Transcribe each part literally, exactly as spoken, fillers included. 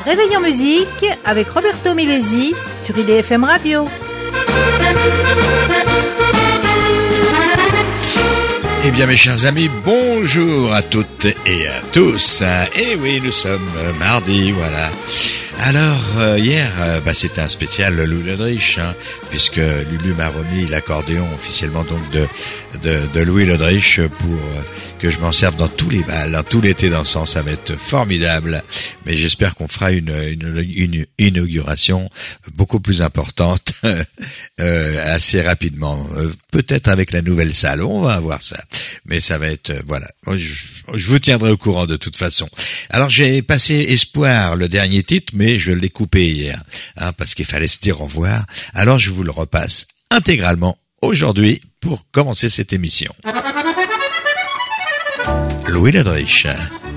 Réveil en musique avec Roberto Milesi sur I D F M Radio. Eh bien mes chers amis, bonjour à toutes et à tous. Et oui, nous sommes mardi, voilà. Alors euh, hier, euh, bah, c'était un spécial Louis Lodrich, hein, puisque Lulu m'a remis l'accordéon officiellement donc de de, de Louis Lodrich pour euh, que je m'en serve dans tous les bals, dans tout l'été dansant, ça va être formidable. Mais j'espère qu'on fera une, une, une inauguration beaucoup plus importante euh, assez rapidement. Euh, peut-être avec la nouvelle salle, on va voir ça. Mais ça va être, euh, voilà, je, je vous tiendrai au courant de toute façon. Alors j'ai passé Espoir, le dernier titre, mais je l'ai coupé hier, hein, parce qu'il fallait se dire au revoir. Alors je vous le repasse intégralement aujourd'hui pour commencer cette émission. Louis Lodrich.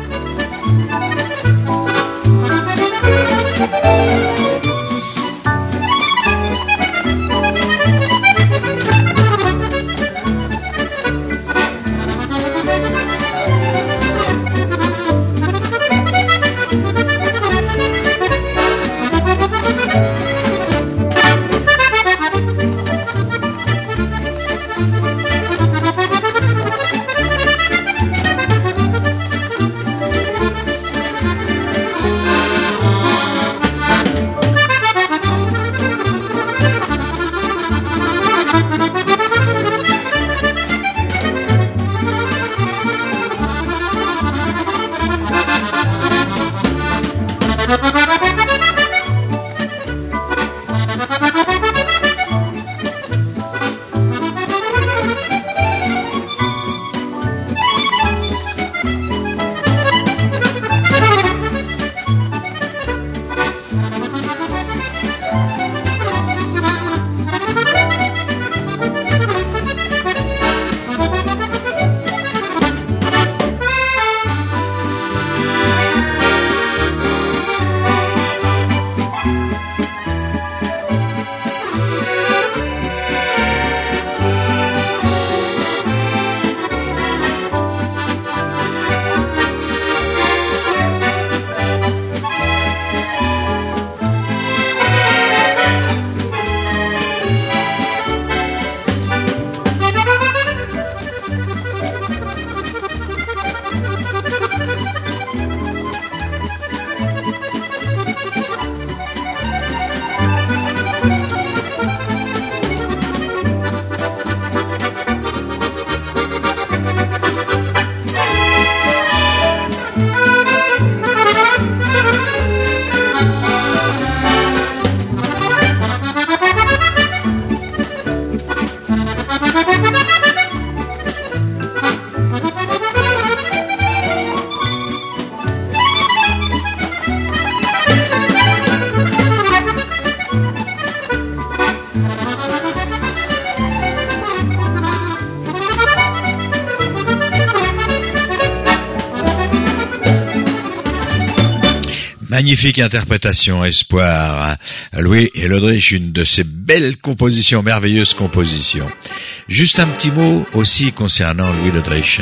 Magnifique interprétation, Espoir. Louis Lodrich, une de ses belles compositions, merveilleuses compositions. Juste un petit mot aussi concernant Louis Lodrich.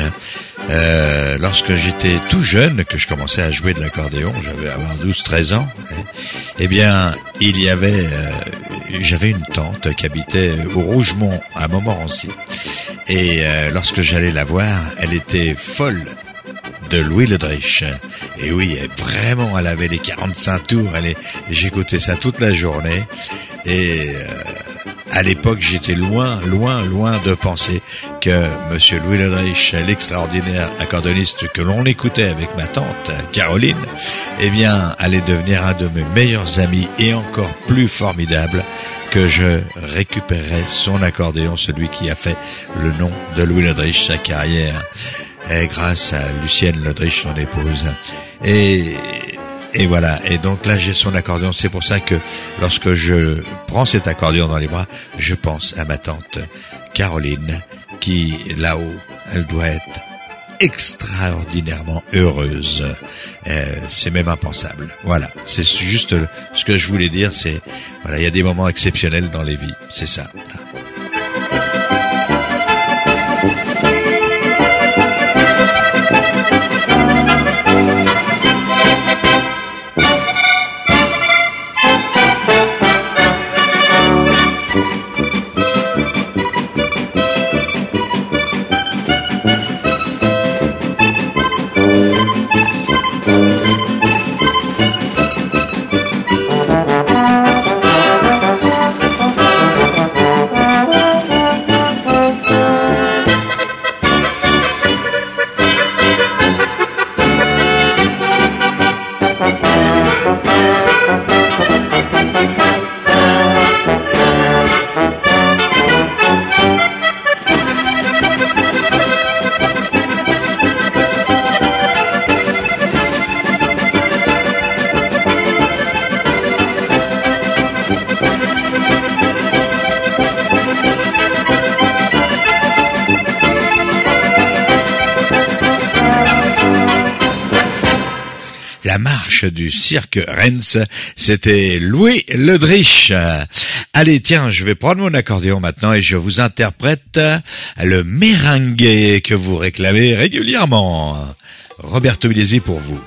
Euh, lorsque j'étais tout jeune, que je commençais à jouer de l'accordéon, j'avais avoir douze treize ans, eh bien, il y avait, euh, j'avais une tante qui habitait au Rougemont, à Montmorency. Et euh, lorsque j'allais la voir, elle était folle de Louis Lodrich. Et oui, elle, vraiment, elle avait les quarante-cinq tours, elle est, j'écoutais ça toute la journée. Et euh, à l'époque, j'étais loin, loin, loin de penser que Monsieur Louis Lodrich, l'extraordinaire accordéoniste que l'on écoutait avec ma tante Caroline, eh bien, allait devenir un de mes meilleurs amis et encore plus formidable, que je récupérerai son accordéon, celui qui a fait le nom de Louis Lodrich, sa carrière, et grâce à Lucienne Lodrich, son épouse. Et, et voilà. Et donc là, j'ai son accordéon. C'est pour ça que lorsque je prends cet accordéon dans les bras, je pense à ma tante Caroline, qui, là-haut, elle doit être extraordinairement heureuse. Euh, c'est même impensable. Voilà. C'est juste ce que je voulais dire. C'est, voilà, il y a des moments exceptionnels dans les vies. C'est ça. la marche du cirque Rennes. C'était Louis Ledrich. Allez, tiens, je vais prendre mon accordéon maintenant et je vous interprète le merengue que vous réclamez régulièrement. Roberto Milesi pour vous.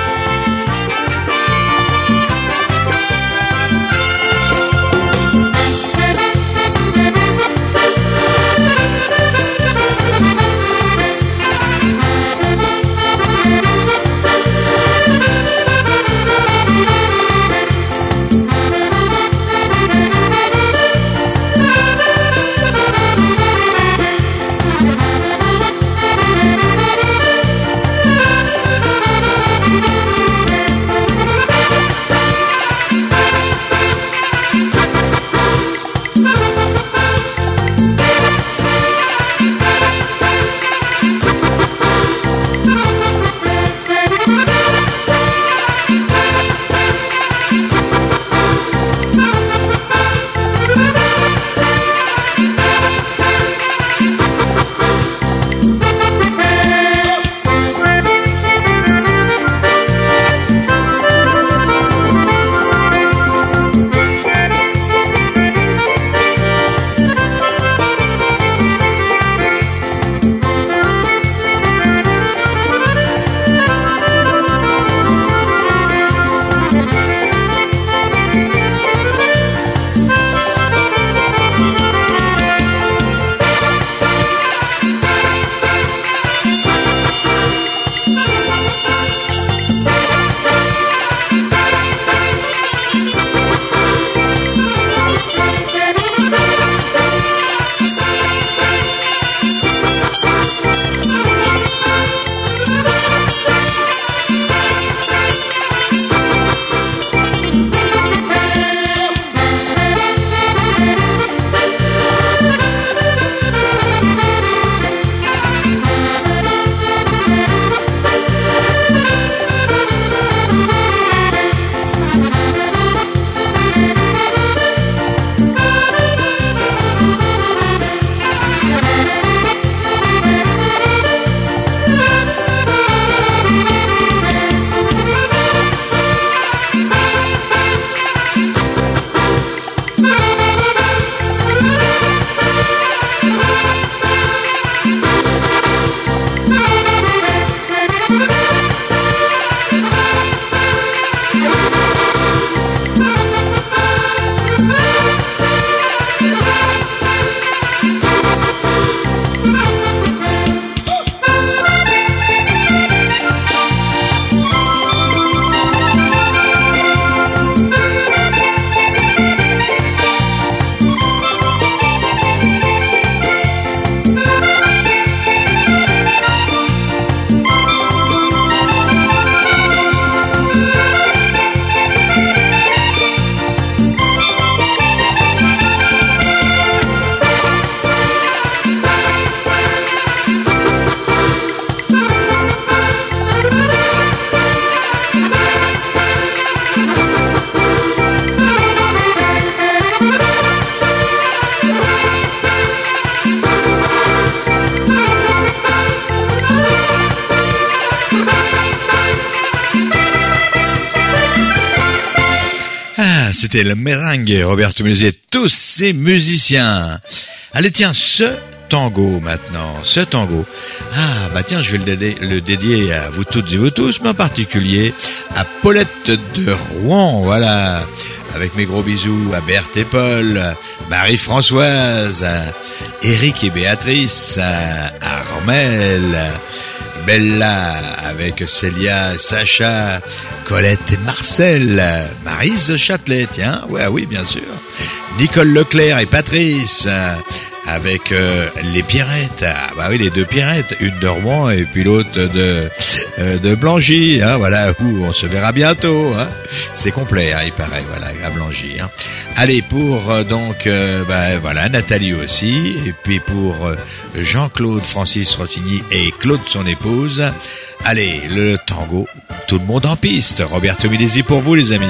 C'était le merengue, Roberto Milesi et tous ses musiciens. Allez, tiens, ce tango maintenant, ce tango. Ah, bah tiens, je vais le dédier, le dédier à vous toutes et vous tous, mais en particulier à Paulette de Rouen, voilà. Avec mes gros bisous à Berthe et Paul, Marie-Françoise, Eric et Béatrice, Armel, Bella avec Célia, Sacha, Colette et Marcel, Maryse Châtelet, tiens, ouais, oui, bien sûr, Nicole Leclerc et Patrice, avec euh, les Pierrettes, ah bah oui, les deux Pierrettes, une de Rouen et puis l'autre de euh, de Blangy, hein, voilà, où on se verra bientôt, hein. C'est complet, hein, il paraît, voilà, à Blangy, hein. Allez, pour euh, donc, euh, bah voilà, Nathalie aussi, et puis pour euh, Jean-Claude Francis Rotigny et Claude son épouse. Allez, le tango, tout le monde en piste. Roberto Milesi pour vous, les amis.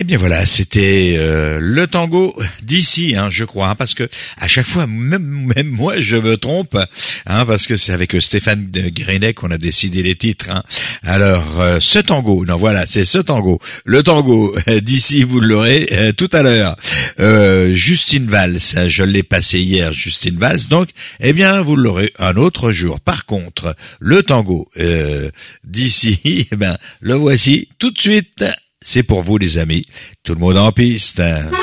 Eh bien voilà, c'était euh, le tango d'ici, hein, je crois, hein, parce que à chaque fois, même, même moi, je me trompe, hein, parce que c'est avec Stéphane Grenet qu'on a décidé les titres. Hein. Alors, euh, ce tango, non voilà, c'est ce tango, le tango euh, d'ici, vous l'aurez euh, tout à l'heure. Euh, Justine Valls, je l'ai passé hier, Justine Valls, donc, eh bien, vous l'aurez un autre jour. Par contre, le tango euh, d'ici, eh ben, le voici tout de suite. C'est pour vous les amis, tout le monde en piste.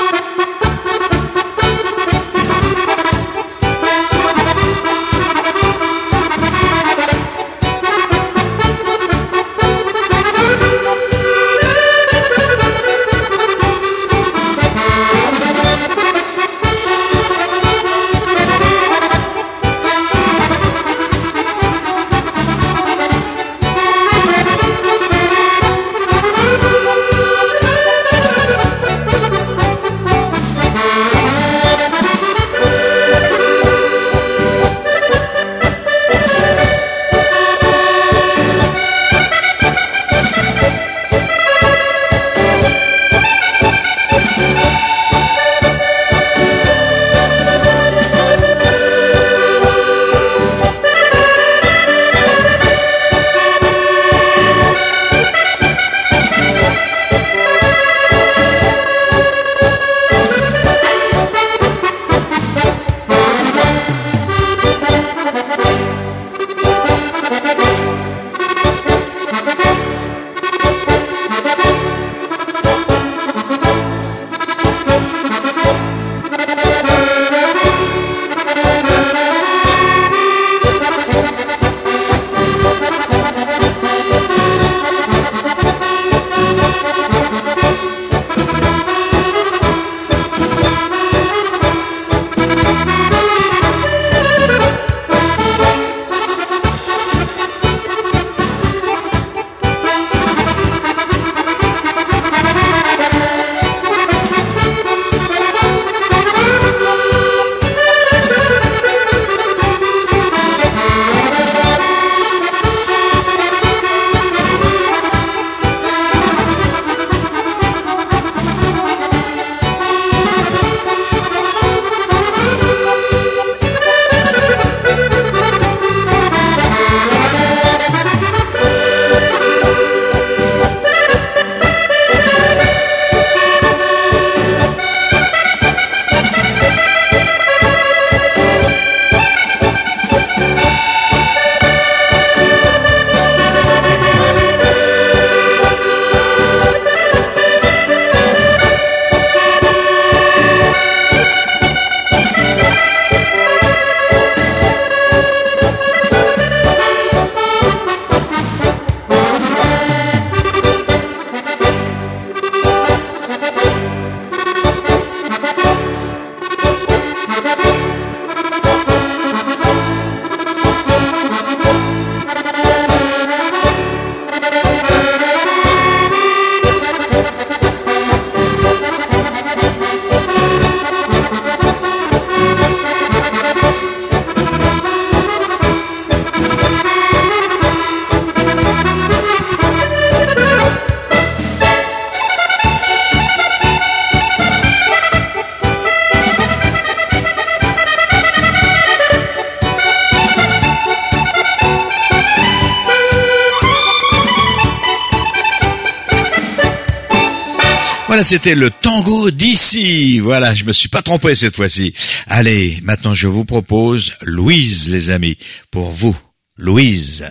Voilà, c'était le tango d'ici. Voilà, je me suis pas trompé cette fois-ci. Allez, maintenant je vous propose Louise, les amis. Pour vous, Louise.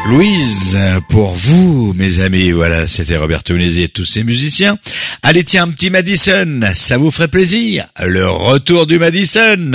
Louise, pour vous, mes amis, voilà, c'était Roberto Milesi et tous ses musiciens. Allez, tiens, un petit Madison, ça vous ferait plaisir. Le retour du Madison.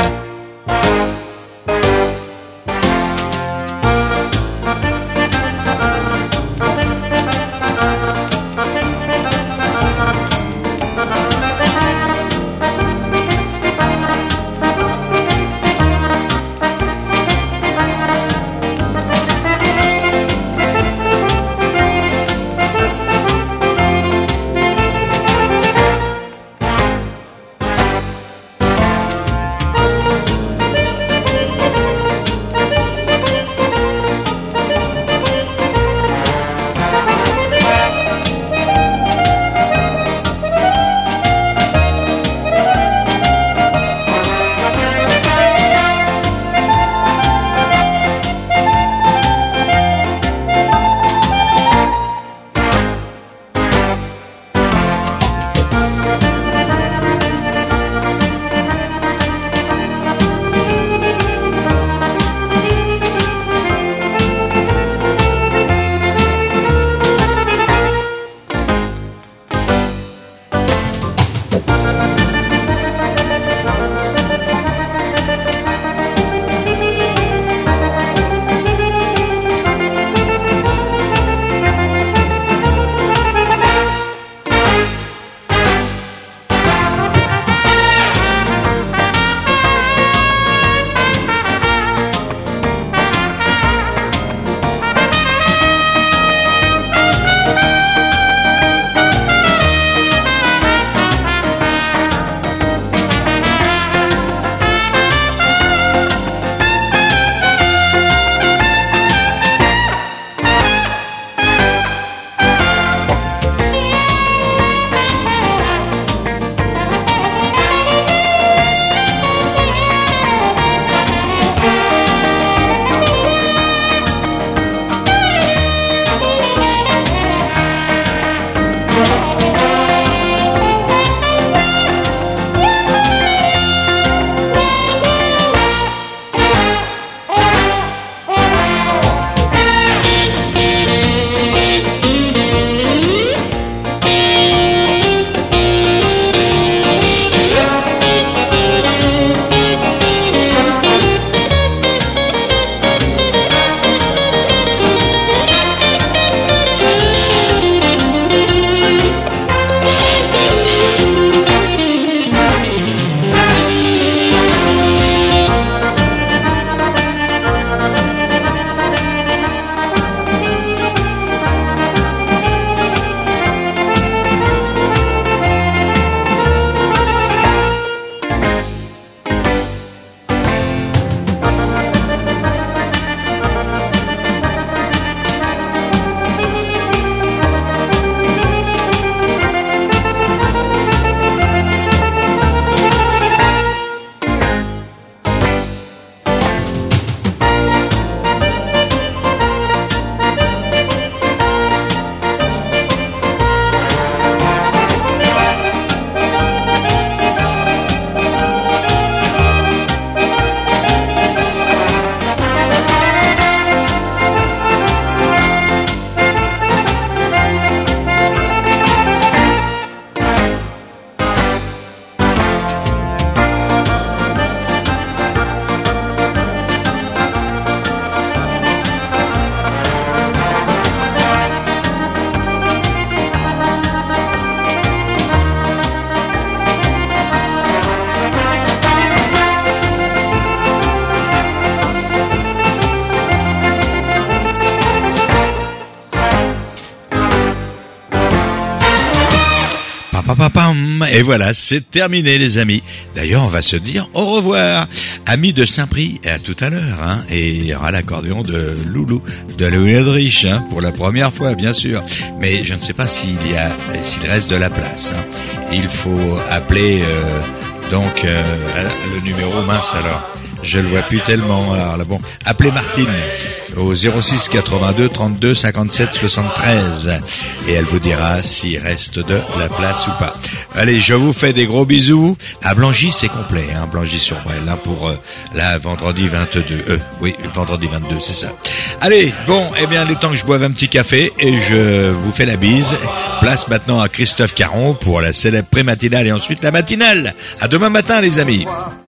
Et voilà, c'est terminé les amis. D'ailleurs, on va se dire au revoir. Amis de Saint-Prix, et à tout à l'heure. Hein. Et il y aura l'accordéon de Loulou, de Louis Audrich, hein, pour la première fois, bien sûr. Mais je ne sais pas s'il y a, s'il reste de la place. Hein. Il faut appeler euh, donc euh, le numéro mince alors. Je le vois plus tellement. Alors là, bon, appelez Martine au zéro six quatre-vingt-deux trente-deux cinquante-sept soixante-treize et elle vous dira s'il reste de la place ou pas. Allez, je vous fais des gros bisous. À Blangy, c'est complet, hein, Blangy-sur-Brel, hein, pour euh, là vendredi vingt-deux. Euh, oui, vendredi vingt-deux, c'est ça. Allez, bon, eh bien, il est temps que je boive un petit café et je vous fais la bise. Place maintenant à Christophe Caron pour la célèbre pré-matinale et ensuite la matinale. À demain matin, les amis.